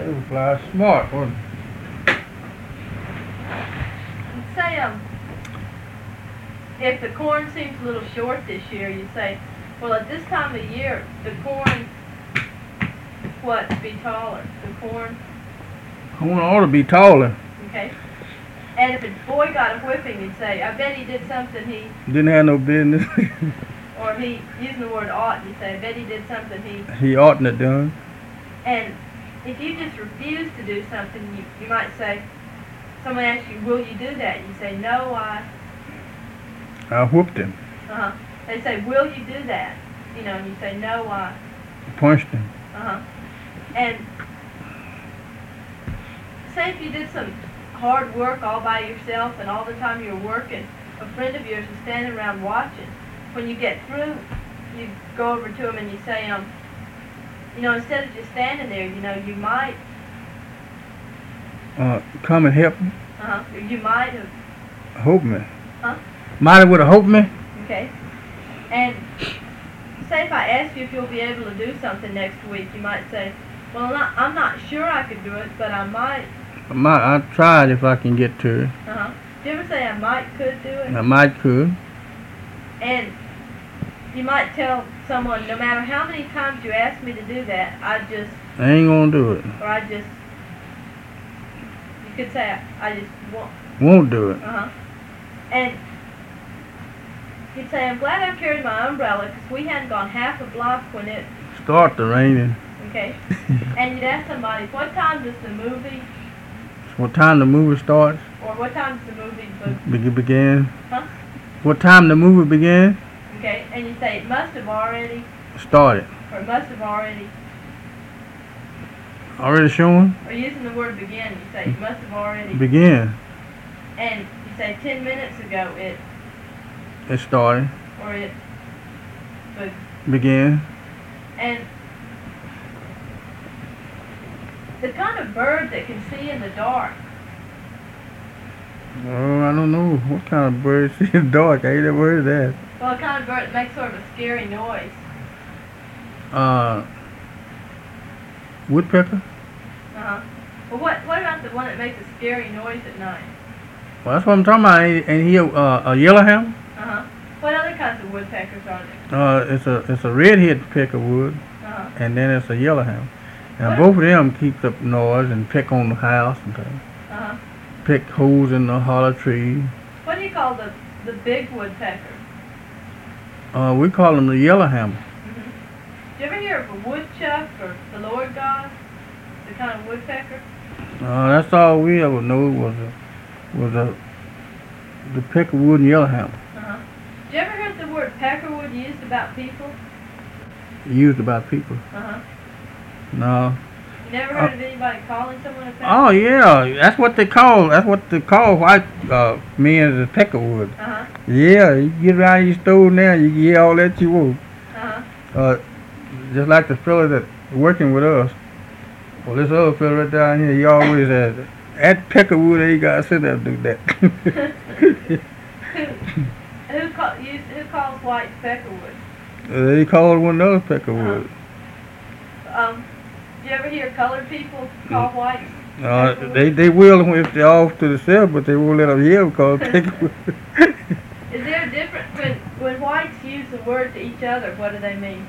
They would fly smart, wouldn't Say, if the corn seems a little short this year, you say, well, at this time of year, the corn, be taller? The corn? Corn ought to be taller. Okay. And if a boy got a whipping, you'd say, I bet he did something he... Didn't have no business. Or if he, using the word ought, you say, I bet he did something he oughtn't have done. And if you just refuse to do something, you might say, someone asks you, will you do that? You say, no, I whooped him. They say, will you do that? And you say, no, I punched him. And say if you did some hard work all by yourself and all the time you were working, a friend of yours is standing around watching. When you get through, you go over to him and you say, instead of just standing there, you might... come and help me? You might have... Hope me. Might have would have hoped me? Okay. And say if I ask you if you'll be able to do something next week, you might say, well, I'm not sure I could do it, but I might. I tried if I can get to it. Do you ever say I might could do it? I might could. And you might tell someone, no matter how many times you ask me to do that, I ain't gonna do it. Or you could say, I just won't do it. And you'd say, I'm glad I carried my umbrella because we hadn't gone half a block when it started raining. Okay. And you'd ask somebody, what time does the movie... What time the movie starts? Or what time does the movie begin? What time the movie began? Okay, and you say it must have already... started. Or it must have already... Already showing? Or using the word begin, you say it must have already... Began. And you say 10 minutes ago it... It started. Or it... began. And... the kind of bird that can see in the dark. Oh, I don't know. What kind of bird see in the dark? I ain't never heard of that. Well, a kind of bird that makes sort of a scary noise. Woodpecker? Well, what about the one that makes a scary noise at night? Well, that's what I'm talking about. Ain't he a yellowhammer? What other kinds of woodpeckers are there? It's a red-headed peckerwood, and then it's a yellowhammer. And both of them keep up noise and peck on the house and things. Peck holes in the hollow tree. What do you call the big woodpecker? We call them the yellowhammer. Did you ever hear of a woodchuck or the Lord God? The kind of woodpecker? That's all we ever know was the peckerwood and yellowhammer. Did you ever hear the word peckerwood used about people? Used about people? No. You never heard of anybody calling someone a peckerwood? Oh yeah, that's what they call white men as a peckerwood. Yeah, you get around your store now, you can hear all that you want. Just like the fella that working with us. Well, this other fella right down here, he always has at peckerwood. He got to sit there and do that. Who calls white peckerwood? They called one another peckerwood. Do you ever hear colored people call whites? They will if they're off to the side, but they won't let them hear because peckerwood. Is there a difference when whites use the word to each other? What do they mean?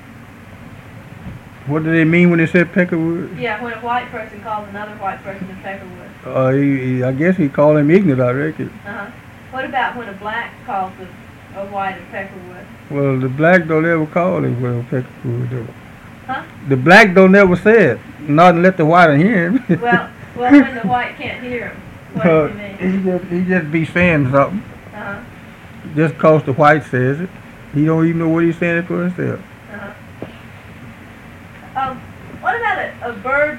What do they mean when they said peckerwood? Yeah, when a white person calls another white person a peckerwood. I guess he called him ignorant, I reckon. What about when a black calls a white a peckerwood? Well, the black don't ever call him a peckerwood. The black don't ever say it, not let the white hear him. well, when the white can't hear him, what does he mean? He just be saying something. Just cause the white says it. He don't even know what he's saying it for himself. What about a bird